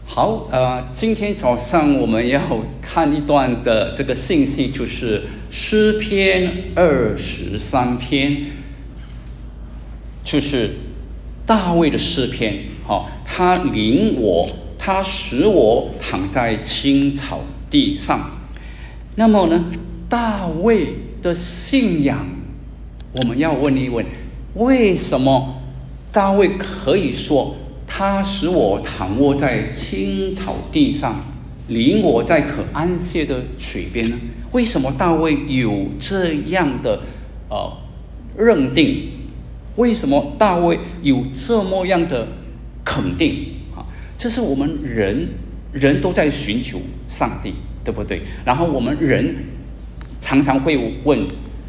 好，今天早上我们要看一段的这个信息，就是诗篇23篇，就是大卫的诗篇。他他使我躺在青草地上。那么呢，大卫的信仰，我们要问一问，为什么大卫可以说他使我躺卧在青草地上，领我在可安歇的水边呢？为什么大卫有这样的认定？为什么大卫有这么样的肯定？这是我们人都在寻求上帝，对不对？然后我们人常常会问，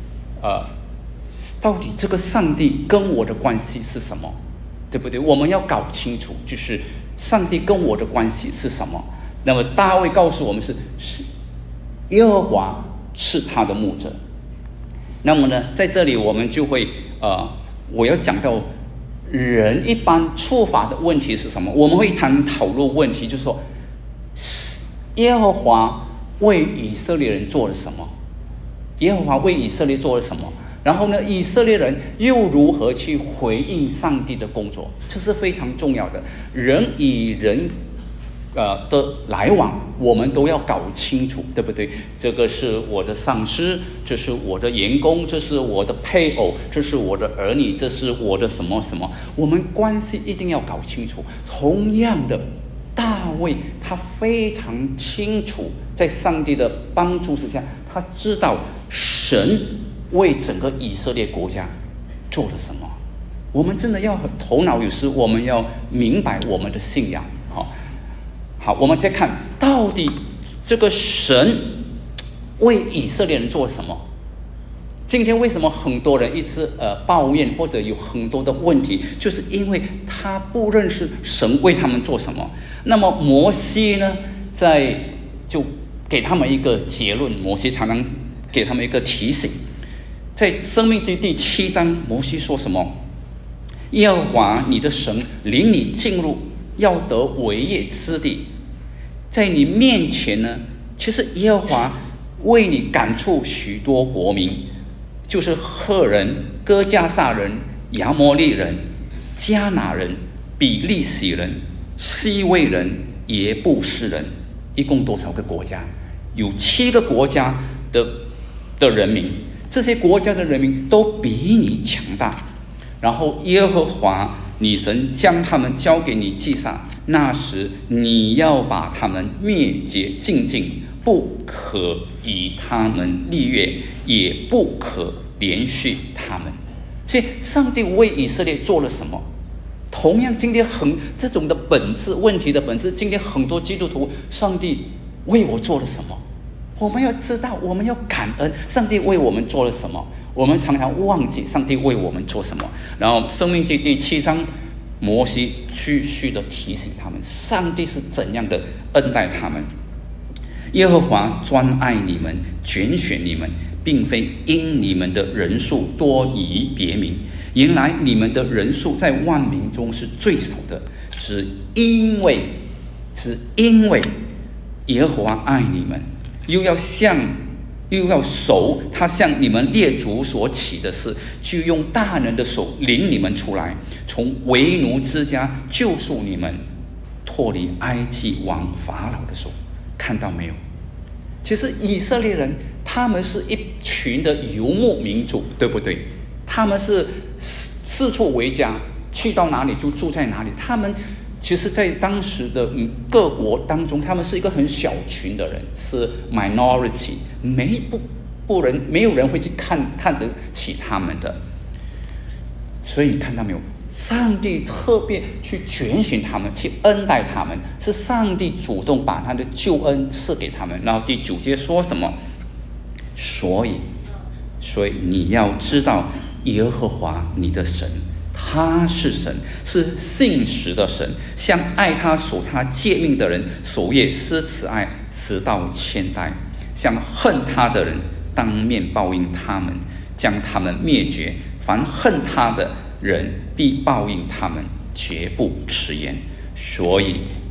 到底这个上帝跟我的关系是什么？对不对？我们要搞清楚，就是上帝跟我的关系是什么。那么大卫告诉我们是耶和华是他的牧者。那么呢，在这里我们就会我要讲到人一般触发的问题是什么？我们会讨论问题，就是说耶和华为以色列人做了什么？耶和华为以色列做了什么？然后呢，以色列人又如何去回应上帝的工作？这是非常重要的。人与人的来往，我们都要搞清楚，对不对？这个是我的上司，这是我的员工，这是我的配偶，这是我的儿女，这是我的什么什么，我们关系一定要搞清楚。同样的，大卫他非常清楚，在上帝的帮助之下，他知道神为整个以色列国家做了什么。我们真的要头脑有时我们要明白我们的信仰。好，我们再看到底这个神为以色列人做什么。今天为什么很多人一直抱怨或者有很多的问题，就是因为他不认识神为他们做什么。那么摩西呢，就给他们一个结论，摩西常常给他们一个提醒。在申命记第7章，摩西说什么？耶和华你的神领你进入要得为业之地，在你面前呢，其实耶和华为你赶出许多国民，就是赫人、哥迦撒人、亚摩利人、迦拿人、比利洗人、西魏人、耶布斯人，一共多少个国家？有7个国家的人民，这些国家的人民都比你强大。然后耶和华你神将他们交给你记上，那时你要把他们灭绝尽尽，不可与他们立约，也不可连续他们。所以上帝为以色列做了什么？同样今天这种的本质问题的本质，今天很多基督徒，上帝为我做了什么？我们要知道，我们要感恩上帝为我们做了什么。我们常常忘记上帝为我们做什么。然后申命记第7章，摩西继续的提醒他们，上帝是怎样的恩待他们。耶和华专爱你们，拣选你们，并非因你们的人数多于别民，原来你们的人数在万民中是最少的，只因为耶和华爱你们，又要守他向你们列祖所起的事，就用大能的手领你们出来，从为奴之家救赎你们，脱离埃及王法老的手。看到没有？其实以色列人他们是一群的游牧民族，对不对？他们是四处为家，去到哪里就住在哪里。他们其实在当时的各国当中，他们是一个很小群的人，是 minority， 没有人会去看得起他们的。所以你看到没有？上帝特别去拣选他们，去恩待他们，是上帝主动把他的救恩赐给他们。然后第9节说什么？所以你要知道耶和华你的神，他是神，是信实的神，向爱他守他诫命的人守约施慈爱，直到千代；向恨他的人当面报应他们，将他们灭绝。凡恨他的人必报应他们，绝不迟延。所以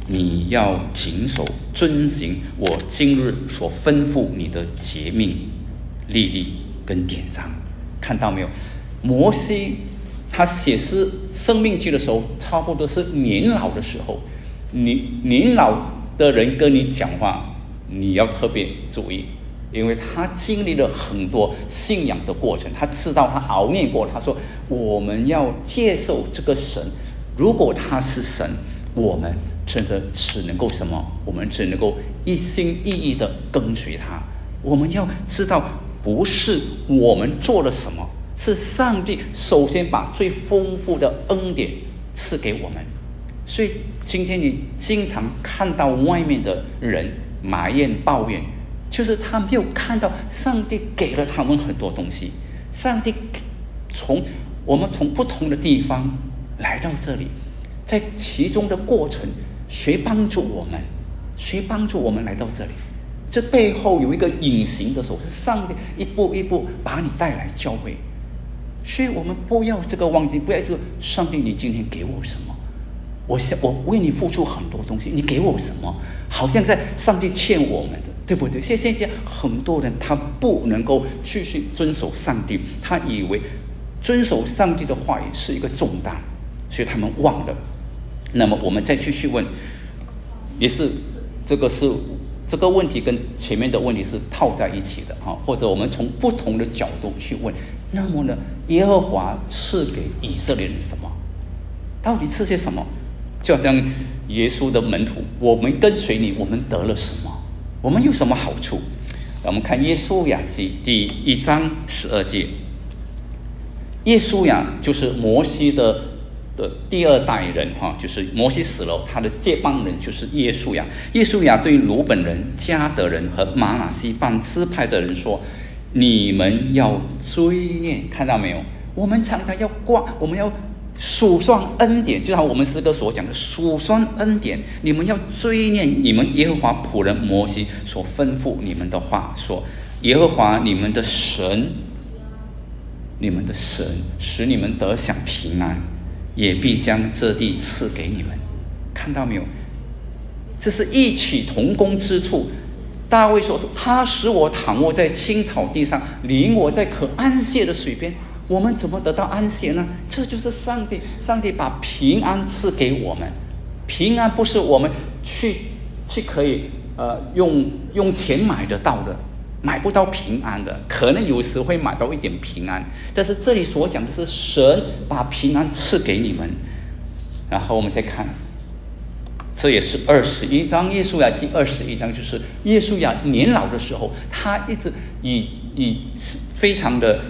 你要谨守遵行我今日所吩咐你的诫命、律例跟典章。看到没有？摩西他写诗生命记的时候，差不多是年老的时候。年老的人跟你讲话，你要特别注意，因为他经历了很多信仰的过程，他知道，他熬夜过。他说我们要接受这个神，如果他是神，我们真的只能够什么？我们只能够一心一意的跟随他。我们要知道，不是我们做了什么，是上帝首先把最丰富的恩典赐给我们。所以今天你经常看到外面的人埋怨抱怨，就是他没有看到上帝给了他们很多东西。上帝我们从不同的地方来到这里，在其中的过程，谁帮助我们？谁帮助我们来到这里？这背后有一个隐形的手，是上帝一步一步把你带来教会。所以我们不要这个忘记，不要这个上帝，你今天给我什么？我为你付出很多东西，你给我什么？好像在上帝欠我们的，对不对？现在很多人他不能够继续遵守上帝，他以为遵守上帝的话语是一个重担，所以他们忘了。那么我们再继续问，也是这个问题跟前面的问题是套在一起的，或者我们从不同的角度去问。那么呢，耶和华赐给以色列人什么？到底赐些什么？就好像耶稣的门徒，我们跟随你，我们得了什么？我们有什么好处？我们看约书亚记第1章12节。约书亚就是摩西的第二代人，就是摩西死了，他的接班人就是约书亚。约书亚对鲁本人、迦得人和玛拿西半支派的人说：你们要追念，看到没有？我们常常我们要数算恩典，就像我们诗歌所讲的数算恩典。你们要追念你们耶和华仆人摩西所吩咐你们的话，说耶和华你们的神使你们得享平安，也必将这地赐给你们。看到没有？这是异曲同工之处。大卫说他使我躺卧在青草地上，领我在可安歇的水边。我们怎么得到安歇呢？这就是上帝把平安赐给我们。平安不是我们去可以用钱买得到的，买不到平安的。可能有时会买到一点平安，但是这里所讲的是神把平安赐给你们。然后我们再看，这也是21章，约书亚记21章，就是约书亚年老的时候，他一直以非常的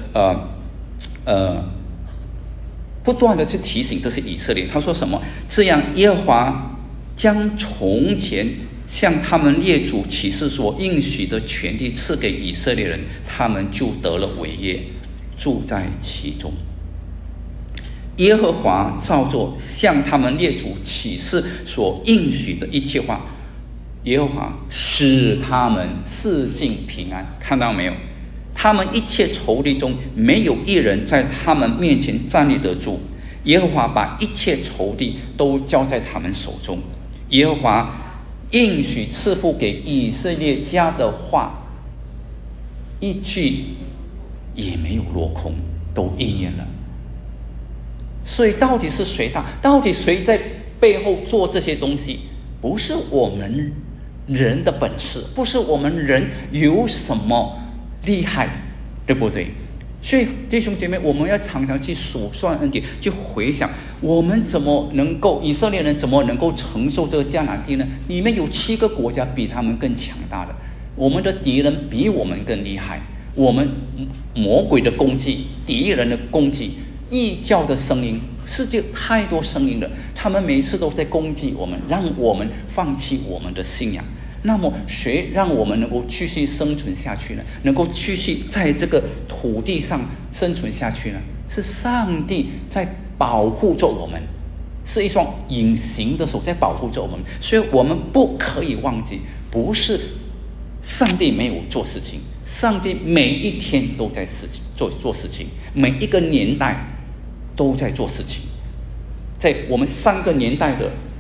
不断的去提醒这些以色列。他说什么？这样耶和华将从前向他们列祖起誓所应许的权地赐给以色列人，他们就得了伟业，住在其中。耶和华照着向他们列祖起誓所应许的一切话，耶和华使他们四境平安。看到没有？他们一切仇敌中没有一人在他们面前站立得住。耶和华把一切仇敌都交在他们手中。耶和华应许赐福给以色列家的话，一句也没有落空，都应验了。所以到底是谁大？到底谁在背后做这些东西？不是我们人的本事，不是我们人有什么厉害，对不对？所以弟兄姐妹，我们要常常去数算恩典，去回想我们怎么能够，以色列人怎么能够承受这个迦南地呢？里面有7个国家比他们更强大的，我们的敌人比我们更厉害，我们魔鬼的攻击、敌人的攻击、异教的声音，世界太多声音了，他们每次都在攻击我们，让我们放弃我们的信仰。那么谁让我们能够继续生存下去呢？能够继续在这个土地上生存下去呢？是上帝在保护着我们，是一双隐形的手在保护着我们。所以我们不可以忘记，不是上帝没有做事情，上帝每一天都在做事情，每一个年代都在做事情。在我们上一个年代的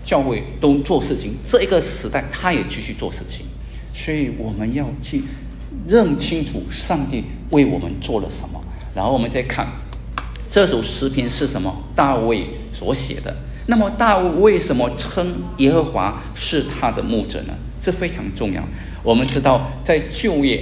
教会都做事情，这一个时代他也继续做事情，所以我们要去认清楚上帝为我们做了什么。然后我们再看这首诗篇是什么？大卫所写的。那么大卫为什么称耶和华是他的牧者呢？这非常重要。我们知道在旧约，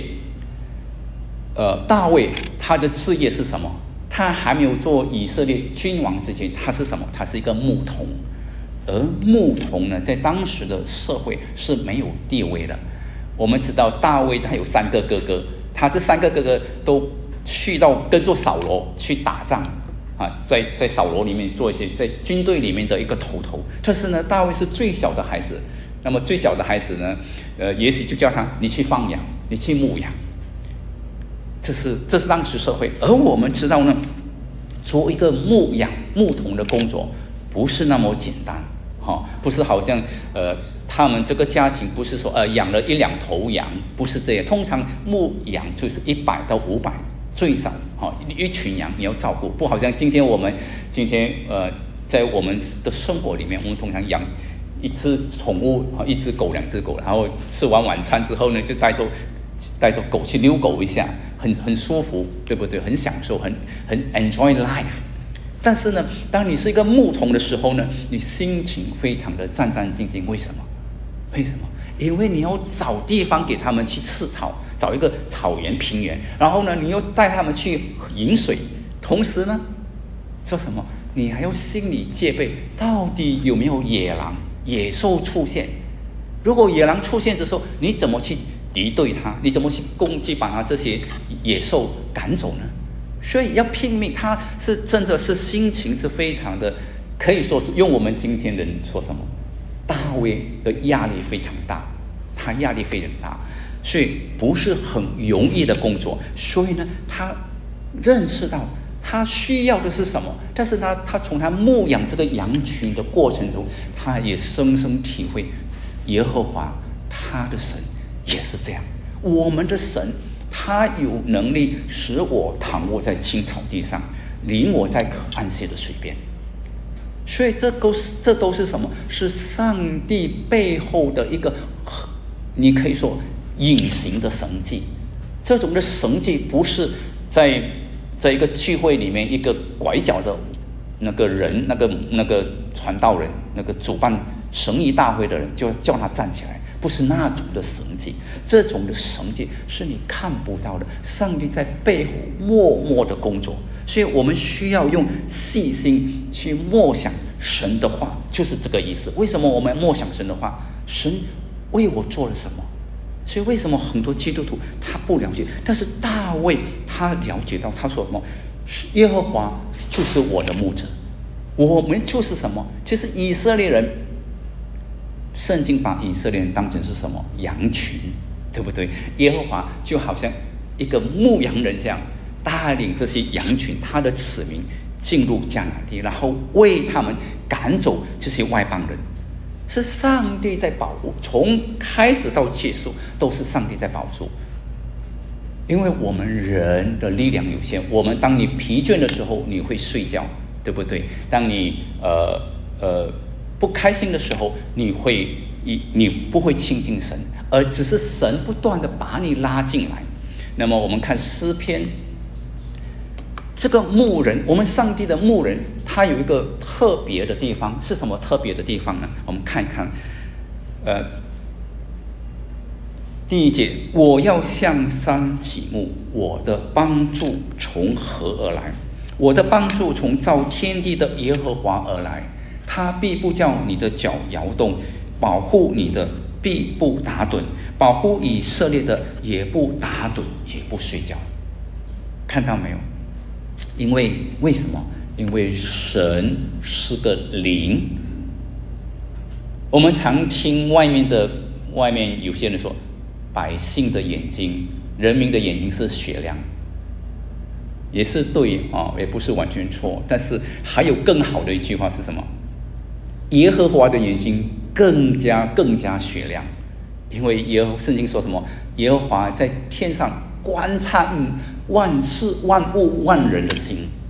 大卫他的职业是什么？他还没有做以色列君王之前，他是什么？他是一个牧童。而牧童呢，在当时的社会是没有地位的。我们知道大卫他有3个哥哥，他这3个哥哥都去到跟着扫罗去打仗啊，在扫罗里面做一些在军队里面的一个头。但是呢，大卫是最小的孩子。那么最小的孩子呢，也许就叫他你去放羊，你去牧羊。这是当时社会。而我们知道呢，做一个牧童的工作不是那么简单，不是好像他们这个家庭不是说养了1-2头羊，不是这样。通常牧羊就是100到500最少，一群羊你要照顾，不好像今天在我们的生活里面，我们通常养一只宠物，1只狗2只狗，然后吃完晚餐之后呢，就带着狗去遛狗一下，很舒服，对不对？很享受，很 enjoy life。但是呢，当你是一个牧童的时候呢，你心情非常的战战兢兢。为什么？因为你要找地方给他们去吃草，找一个草原平原，然后呢，你又带他们去饮水，同时呢，做什么？你还要心理戒备，到底有没有野兽出现？如果野狼出现的时候，你怎么去敌对它？你怎么去攻击，把它这些野兽赶走呢？所以要拼命，他是真的是心情是非常的，可以说是用我们今天人说什么，大卫的压力非常大，他压力非常大，所以不是很容易的工作。所以呢，他认识到他需要的是什么，但是他从他牧养这个羊群的过程中，他也深深体会耶和华他的神也是这样。我们的神他有能力使我躺卧在青草地上，领我在可安息的水边。所以这都是什么？是上帝背后的一个，你可以说隐形的神迹。这种的神迹不是在一个聚会里面一个拐角的那个人，那个传道人，那个主办神医大会的人，就叫他站起来。不是那种的神迹，这种的神迹是你看不到的，上帝在背后默默的工作。所以我们需要用细心去默想神的话，就是这个意思。为什么我们默想神的话？神为我做了什么？所以为什么很多基督徒他不了解？但是大卫他了解到，他说什么？耶和华就是我的牧者。我们就是什么？其实以色列人，圣经把以色列人当成是什么？羊群，对不对？耶和华就好像一个牧羊人这样，带领这些羊群，他的子民进入迦南地，然后为他们赶走这些外邦人。是上帝在保护，从开始到结束都是上帝在保住。因为我们人的力量有限，当你疲倦的时候，你会睡觉，对不对？当你不开心的时候，你不会亲近神，而只是神不断的把你拉进来。那么我们看诗篇，这个牧人，我们上帝的牧人，他有一个特别的地方，是什么特别的地方呢？我们看一看，第1节，我要向山起目，我的帮助从何而来？我的帮助从造天地的耶和华而来，他必不叫你的脚摇动，保护你的必不打盹，保护以色列的也不打盹，也不睡觉。看到没有？因为为什么？因为神是个灵。我们常听外面有些人说，百姓的眼睛，人民的眼睛是雪亮，也是对也不是完全错。但是还有更好的一句话是什么？耶和华的眼睛更加雪亮，因为圣经说什么？耶和华在天上观察万事万物万人的心。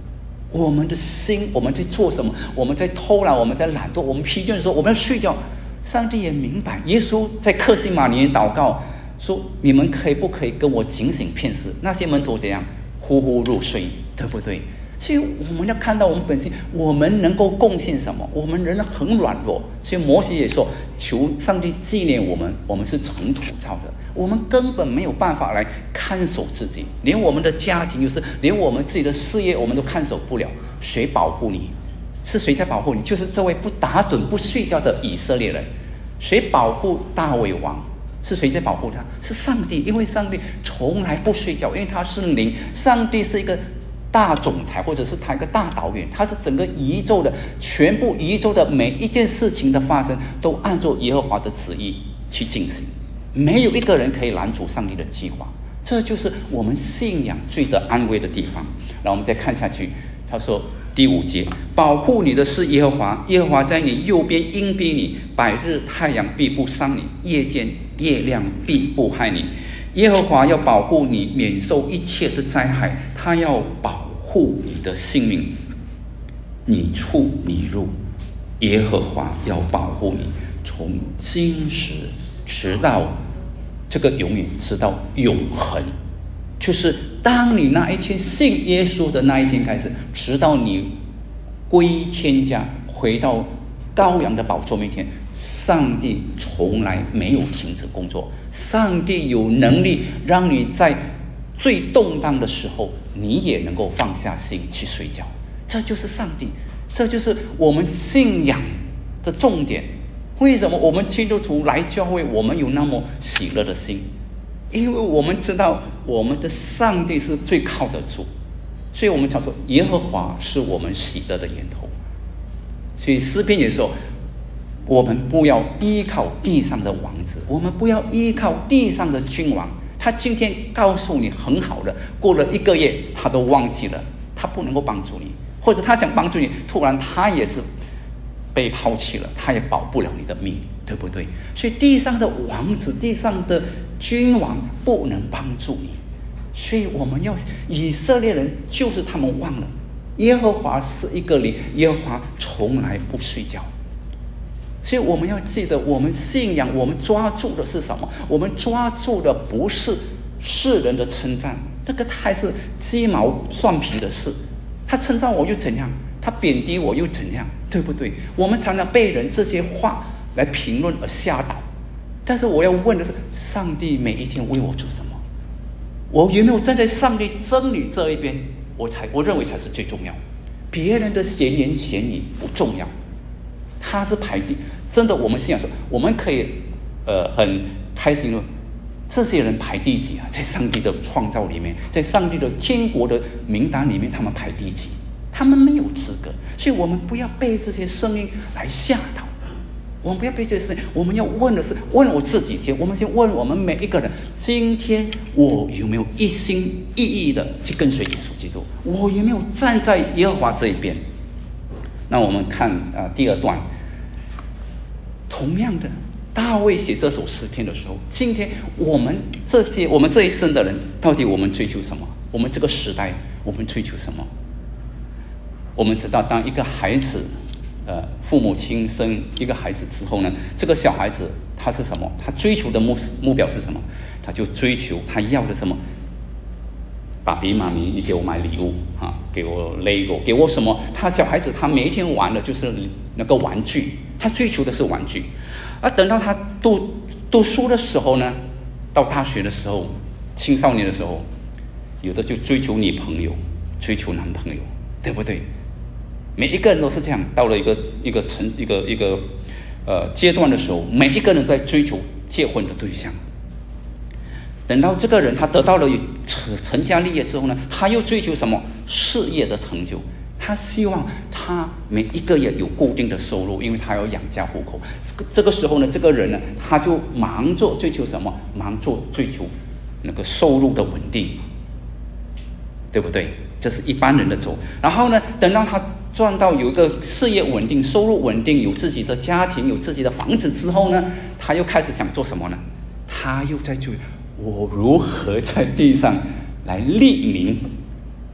我们的心，我们在做什么？我们在偷懒，我们在懒惰，我们疲倦的时候，我们要睡觉。上帝也明白，耶稣在客西马尼园祷告说：“你们可以不可以跟我警醒片时？”那些门徒怎样？呼呼入睡，对不对？所以我们要看到我们本性，我们能够贡献什么？我们人很软弱，所以摩西也说：“求上帝纪念我们，我们是尘土造的，我们根本没有办法来看守自己，连我们的家庭，连我们自己的事业，我们都看守不了。谁保护你？是谁在保护你？就是这位不打盹不睡觉的以色列人。谁保护大卫王？是谁在保护他？是上帝，因为上帝从来不睡觉，因为他是灵。上帝是一个大总裁，或者是他一个大导演，他是整个宇宙的全部宇宙的每一件事情的发生，都按照耶和华的旨意去进行，没有一个人可以拦阻上帝的计划。这就是我们信仰最得安慰的地方。然后我们再看下去，他说第5节，保护你的是耶和华，耶和华在你右边荫庇你，百日太阳必不伤你，夜间月亮必不害你。耶和华要保护你免受一切的灾害，他要保护你的性命，你出你入，耶和华要保护你，从今时直到这个永远，直到永恒。就是当你那一天信耶稣的那一天开始，直到你归天家，回到羔羊的宝座面前，上帝从来没有停止工作。上帝有能力让你在最动荡的时候，你也能够放下心去睡觉。这就是上帝，这就是我们信仰的重点。为什么我们基督徒来教会，我们有那么喜乐的心？因为我们知道我们的上帝是最靠得住，所以我们常说耶和华是我们喜乐的源头。所以诗篇也说，我们不要依靠地上的王子，我们不要依靠地上的君王，他今天告诉你很好的，过了1个月他都忘记了，他不能够帮助你，或者他想帮助你，突然他也是被抛弃了，他也保不了你的命，对不对？所以地上的王子，地上的君王不能帮助你。所以我们要，以色列人就是他们忘了耶和华是一个灵，耶和华从来不睡觉。所以我们要记得，我们信仰，我们抓住的是什么？我们抓住的不是世人的称赞，这个还是鸡毛蒜皮的事。他称赞我又怎样？他贬低我又怎样？对不对？我们常常被人这些话来评论而吓倒。但是我要问的是，上帝每一天为我做什么？我有没有站在上帝真理这一边？我认为才是最重要。别人的闲言闲语不重要，他是排第。真的，我们信仰说，我们可以很开心的，这些人排第几啊？在上帝的创造里面，在上帝的天国的名单里面，他们排第几？他们没有资格。所以我们不要被这些声音来吓倒。我们不要被这些事情，我们要问的是，问我自己先，我们先问我们每一个人，今天我有没有一心一意的去跟随耶稣基督？我有没有站在耶和华这一边？那我们看第2段，同样的，大卫写这首诗篇的时候，今天我们这一生的人，到底我们追求什么？我们这个时代，我们追求什么？我们知道，当一个孩子父母亲生一个孩子之后呢，这个小孩子他是什么？他追求的目标是什么？他就追求他要的什么？爸比妈咪，你给我买礼物给我 Lego， 给我什么？他小孩子他每一天玩的就是那个玩具，他追求的是玩具。而等到他读书的时候呢，到大学的时候，青少年的时候，有的就追求女朋友，追求男朋友，对不对？每一个人都是这样，到了一个阶段的时候，每一个人都在追求结婚的对象。等到这个人他得到了成家立业之后呢，他又追求什么？事业的成就。他希望他每一个月有固定的收入，因为他要养家糊口。这个时候呢，这个人呢，他就忙着追求什么？忙着追求那个收入的稳定，对不对？这是一般人的走。然后呢，等到他赚到有一个事业稳定、收入稳定、有自己的家庭、有自己的房子之后呢，他又开始想做什么呢？他又在追我如何在地上来立名，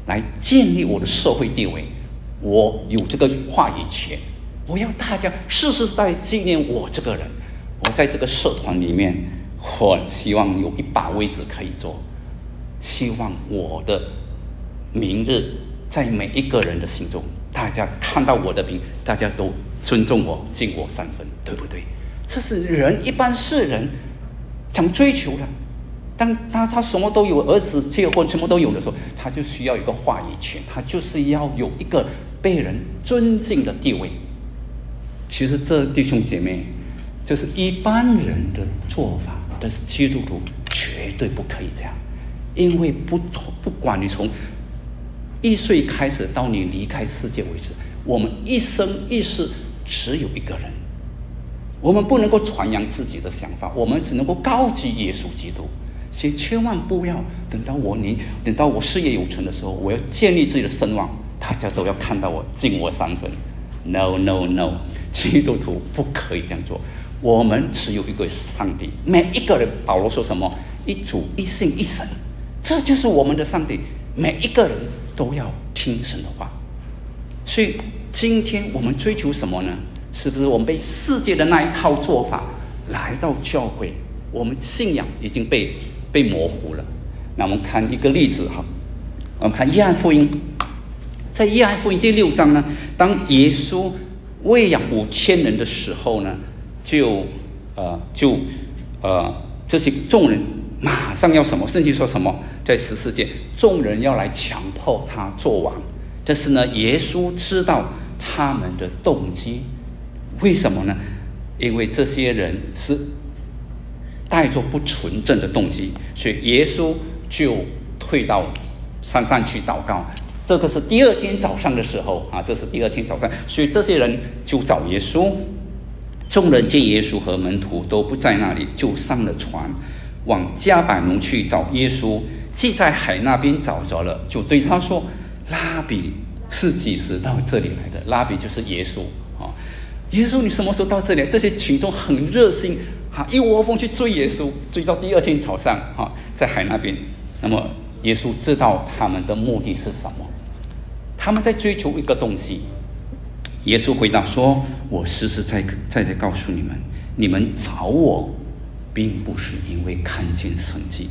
来建立我的社会地位，我有这个话语权，我要大家世世代代纪念我这个人。我在这个社团里面，我希望有一把位置可以坐，希望我的明日在每一个人的心中，大家看到我的名，大家都尊重我，敬我3分，对不对？这是人一般世人想追求的。当他什么都有，儿子结婚什么都有的时候，他就需要一个话语权，他就是要有一个被人尊敬的地位。其实这弟兄姐妹，这是一般人的做法，但是基督徒绝对不可以这样，因为不管你从1岁开始到你离开世界为止，我们一生一世只有一个人，我们不能够传扬自己的想法，我们只能够高举耶稣基督。所以千万不要等到我事业有成的时候，我要建立自己的声望，大家都要看到我，敬我3分。No no no， 基督徒不可以这样做。我们只有一个上帝，每一个人，保罗说什么？一主一信一神，这就是我们的上帝。每一个人都要听神的话。所以今天我们追求什么呢？是不是我们被世界的那一套做法来到教会，我们信仰已经被模糊了？那我们看一个例子哈，我们看约翰福音，在约翰福音第6章呢，当耶稣喂养5000人的时候呢，这些众人马上要什么？圣经说什么？在14节，众人要来强迫他做王。但是呢，耶稣知道他们的动机，为什么呢？因为这些人是带着不纯正的动机，所以耶稣就退到山上去祷告。这个是第2天早上的时候啊，这是第2天早上，所以这些人就找耶稣。众人见耶稣和门徒都不在那里，就上了船，往迦百农去找耶稣。既在海那边找着了，就对他说：“拉比是几时到这里来的？”拉比就是耶稣啊。耶稣，你什么时候到这里？这些群众很热心啊，一窝蜂去追耶稣，追到第2天早上啊，在海那边。那么耶稣知道他们的目的是什么，他们在追求一个东西。耶稣回答说：“我实实在在告诉你们，你们找我，并不是因为看见神迹，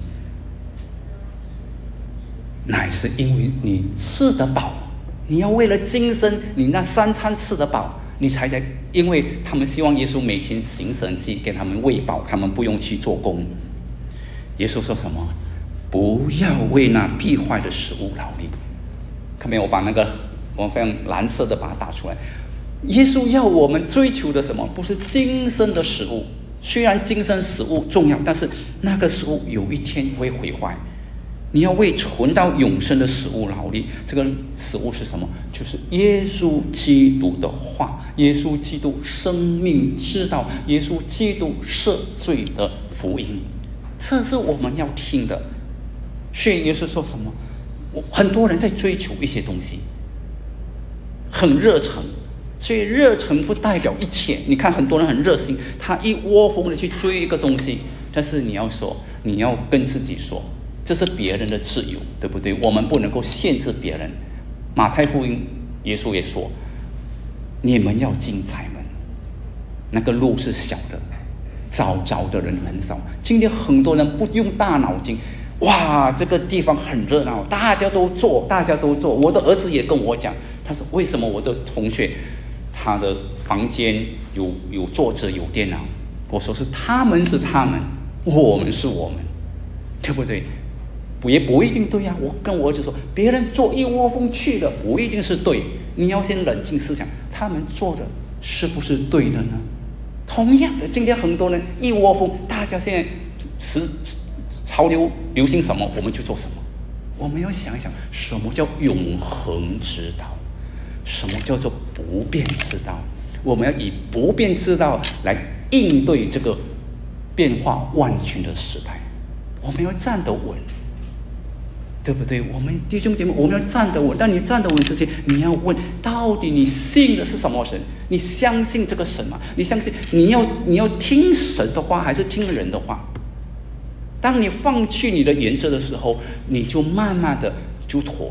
乃是因为你吃得饱。你要为了今生，你那3餐吃得饱，你才因为他们希望耶稣每天行神迹，给他们喂饱，他们不用去做工。耶稣说什么？不要为那必坏的食物劳力。看没有？我非常蓝色的把它打出来。耶稣要我们追求的什么？不是今生的食物，虽然今生食物重要，但是那个食物有一天会毁坏。你要为存到永生的食物劳力。这个食物是什么？就是耶稣基督的话，耶稣基督生命之道，耶稣基督赦罪的福音，这是我们要听的。所以耶稣说什么？很多人在追求一些东西，很热诚，所以热诚不代表一切。你看很多人很热心，他一窝蜂的去追一个东西，但是你要跟自己说，这是别人的自由，对不对？我们不能够限制别人。马太福音耶稣也说，你们要进窄门，那个路是小的，找着的人很少。今天很多人不用大脑筋，哇，这个地方很热闹，大家都做。我的儿子也跟我讲，他说为什么我的同学他的房间有桌子有电脑？我说是他们，我们是我们，对不对？也不一定对啊。我跟我儿子说，别人做一窝蜂去的不一定是对，你要先冷静思想，他们做的是不是对的呢？同样的，今天很多人一窝蜂，大家现在潮流流行什么我们就做什么。我们要想一想，什么叫永恒之道，什么叫做不变之道。我们要以不变之道来应对这个变化万千的时代，我们要站得稳，对不对？我们弟兄姐妹，我们要站得稳。但你站得稳之前，你要问，到底你信的是什么神？你相信这个神吗？你相信你要听神的话，还是听人的话？当你放弃你的原则的时候，你就慢慢的就妥协。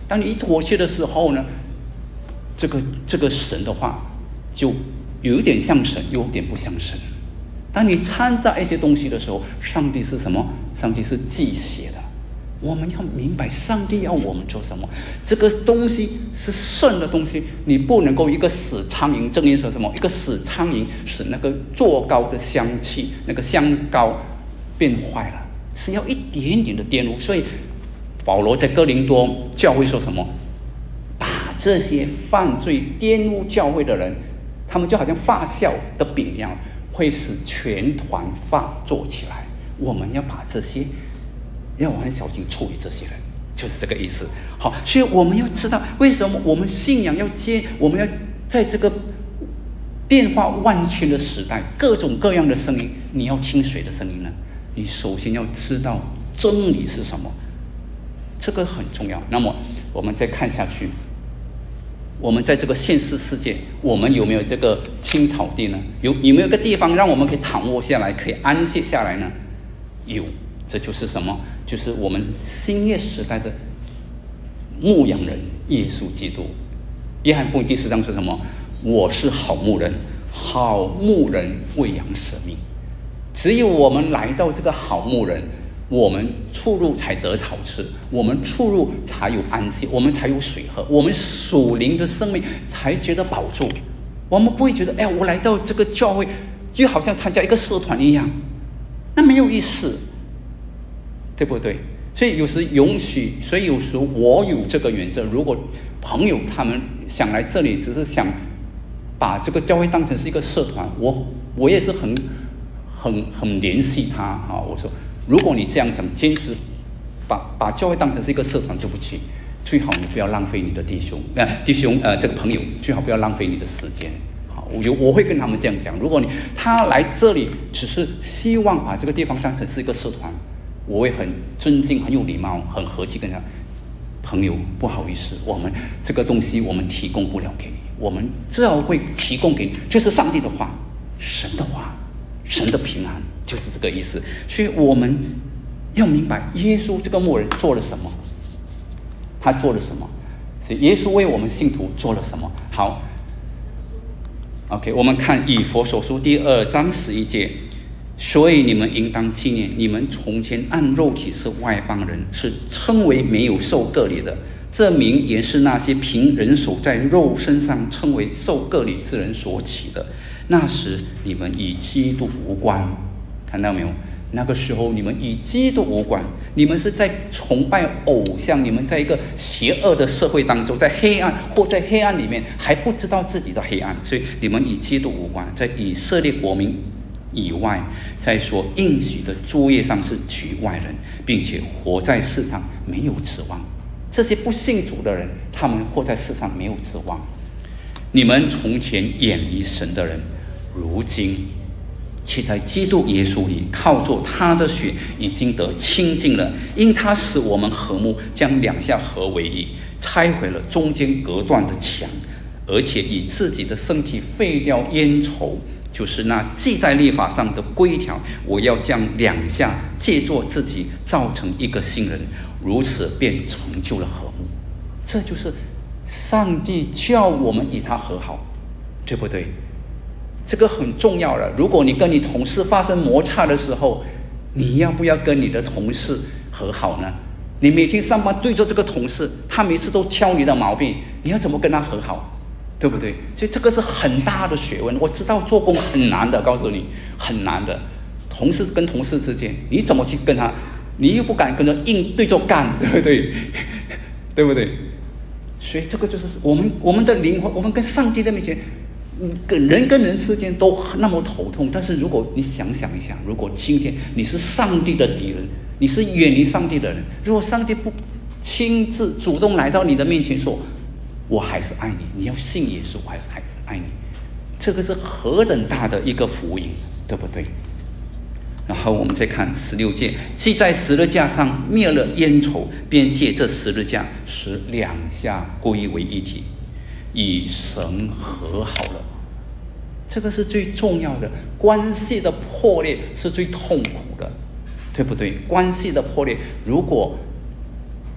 当你一妥协的时候呢，这个神的话就有点像神，有点不像神。当你掺杂一些东西的时候，上帝是什么？上帝是忌邪的。我们要明白上帝要我们做什么，这个东西是圣的东西，你不能够一个死苍蝇。正言说什么？一个死苍蝇使那个做糕的香气，那个香膏变坏了，只要一点点的玷污。所以保罗在哥林多教会说什么？把这些犯罪玷污教会的人，他们就好像发酵的饼一样，会使全团发作起来。我们要把这些，要很小心处理这些人，就是这个意思。好，所以我们要知道为什么我们信仰我们要在这个变化万千的时代，各种各样的声音，你要听谁的声音呢？你首先要知道真理是什么，这个很重要。那么我们再看下去，我们在这个现实世界，我们有没有这个青草地呢？有没有一个地方让我们可以躺卧下来，可以安歇下来呢？有，这就是什么？就是我们新约时代的牧羊人耶稣基督。约翰福音第10章是什么？我是好牧人，好牧人喂养舍命。只有我们来到这个好牧人，我们出入才得草吃，我们出入才有安息，我们才有水喝，我们属灵的生命才觉得保住。我们不会觉得，哎，我来到这个教会就好像参加一个社团一样，那没有意思，对不对？所以有时我有这个原则，如果朋友他们想来这里，只是想把这个教会当成是一个社团，我也是很联系他啊。我说，如果你这样想，坚持把教会当成是一个社团，对不起，最好你不要浪费你的弟兄这个朋友，最好不要浪费你的时间。好，我会跟他们这样讲。如果他来这里只是希望把这个地方当成是一个社团，我会很尊敬、很有礼貌、很和气跟他朋友，不好意思，我们这个东西我们提供不了给你，我们只要会提供给你，就是上帝的话、神的话、神的平安，就是这个意思。所以我们要明白耶稣这个牧人做了什么，他做了什么，是耶稣为我们信徒做了什么。好 ，OK， 我们看以弗所书第2章11节。所以你们应当纪念，你们从前按肉体是外邦人，是称为没有受割礼的。这名也是那些凭人手在肉身上称为受割礼之人所起的。那时你们与基督无关，看到没有？那个时候你们与基督无关，你们是在崇拜偶像，你们在一个邪恶的社会当中，在黑暗里面还不知道自己的黑暗，所以你们与基督无关，在以色列国民以外，在所应许的诸业上是局外人，并且活在世上没有指望。这些不信主的人，他们活在世上没有指望。你们从前远离神的人，如今却在基督耶稣里靠着他的血已经得清净了，因他使我们和睦，将两下合为一，拆毁了中间隔断的墙，而且以自己的身体废掉冤仇，就是那记在律法上的规条，我要将两下借作自己造成一个新人，如此便成就了和睦。这就是上帝叫我们与他和好，对不对？这个很重要了。如果你跟你同事发生摩擦的时候，你要不要跟你的同事和好呢？你每天上班对着这个同事，他每次都挑你的毛病，你要怎么跟他和好？对不对？所以这个是很大的学问。我知道做工很难的，告诉你很难的。同事跟同事之间，你怎么去跟他？你又不敢跟他硬对着干，对不对？对不对？所以这个就是我们的灵魂，我们跟上帝的面前，人跟人之间都那么头痛。但是如果你想一想，如果今天你是上帝的敌人，你是远离上帝的人，如果上帝不亲自主动来到你的面前说，我还是爱你，你要信耶稣，我还是爱你，这个是何等大的一个福音，对不对？然后我们再看16节，既在十字架上灭了冤仇，便借这十字架使两下归为一体，与神和好了。这个是最重要的。关系的破裂是最痛苦的，对不对？关系的破裂，如果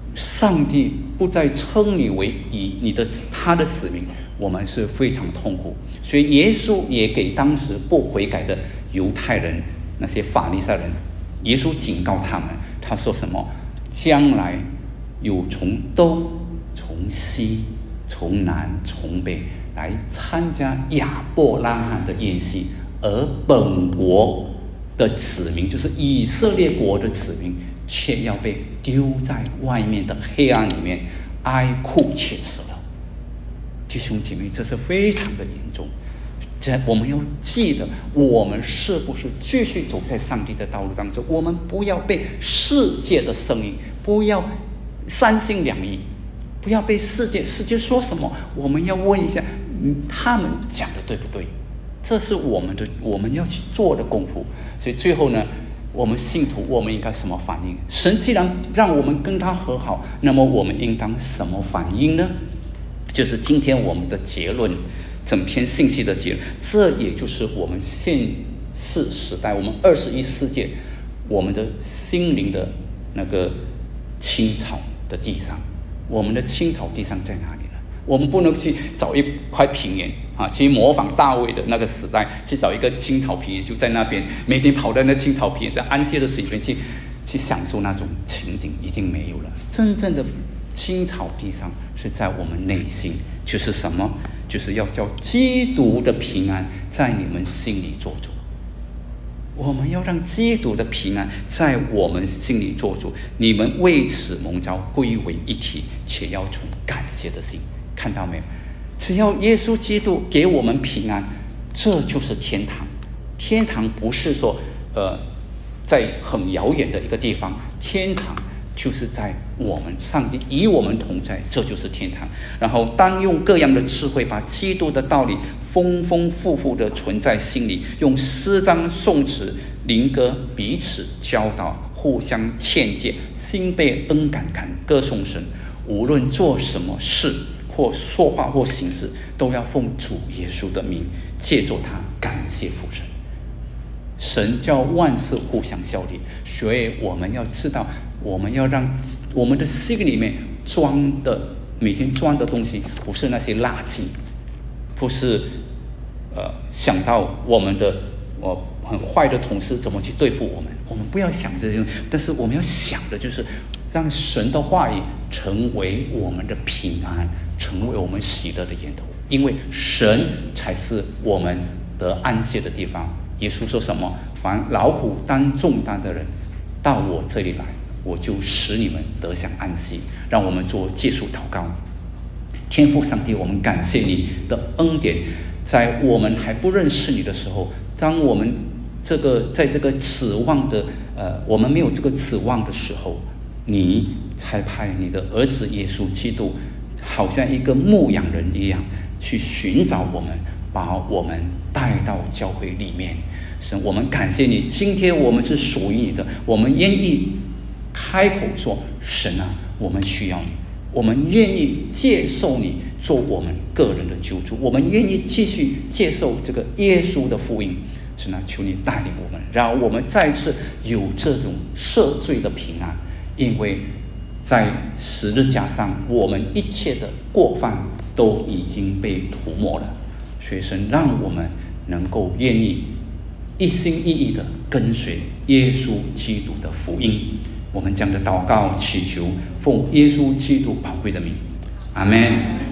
上帝不再称你为他的子民，我们是非常痛苦。所以耶稣也给当时不悔改的犹太人，那些法利赛人，耶稣警告他们，他说什么？将来有从东、从西、从南、从北来参加亚伯拉罕的宴席，而本国的子民，就是以色列国的子民，却要被丢在外面的黑暗里面，哀哭切齿了。弟兄姐妹，这是非常的严重。我们要记得，我们是不是继续走在上帝的道路当中？我们不要被世界的声音，不要三心两意，不要被世界说什么，我们要问一下，他们讲的对不对？这是我们要去做的功夫。所以最后呢，我们信徒我们应该什么反应？神既然让我们跟他和好，那么我们应当什么反应呢？就是今天我们的结论，整篇信息的结论，这也就是我们现世时代，我们21世纪，我们的心灵的那个青草的地上，我们的青草地上在哪里呢？我们不能去找一块平原啊，去模仿大卫的那个时代，去找一个青草平原，就在那边每天跑在那青草平原，在安息的水边去享受那种情景，已经没有了。真正的青草地上是在我们内心，就是什么？就是要叫基督的平安在你们心里做主。我们要让基督的平安在我们心里做主。你们为此蒙召归为一体，且要存感谢的心。看到没有？只要耶稣基督给我们平安，这就是天堂。天堂不是说在很遥远的一个地方，天堂就是在我们上帝与我们同在，这就是天堂。然后当用各样的智慧把基督的道理丰丰富富的存在心里，用诗章颂词灵歌彼此教导，互相劝诫，心被恩感歌颂神。无论做什么事或说话或行事，都要奉主耶稣的名，借着他感谢父神。神叫万事互相效力，所以我们要知道，我们要让我们的心里面每天装的东西，不是那些垃圾，不是想到我们的很坏的同事怎么去对付我们，我们不要想这些，但是我们要想的就是让神的话语成为我们的平安，成为我们喜乐的源头，因为神才是我们得安息的地方。耶稣说什么？凡劳苦担重担的人到我这里来，我就使你们得享安息。让我们做结束祷告。天父上帝，我们感谢你的恩典，在我们还不认识你的时候，当我们在这个指望的我们没有这个指望的时候，你才派你的儿子耶稣基督，好像一个牧羊人一样去寻找我们，把我们带到教会里面。神，我们感谢你，今天我们是属于你的，我们愿意开口说，神啊，我们需要你，我们愿意接受你做我们个人的救主，我们愿意继续接受这个耶稣的福音。神啊，求你带领我们，让我们再次有这种赦罪的平安，因为在十字架上我们一切的过犯都已经被涂抹了。所以神让我们能够愿意一心一意的跟随耶稣基督的福音。我们将的祷告祈求奉耶稣基督宝贵的名，阿们。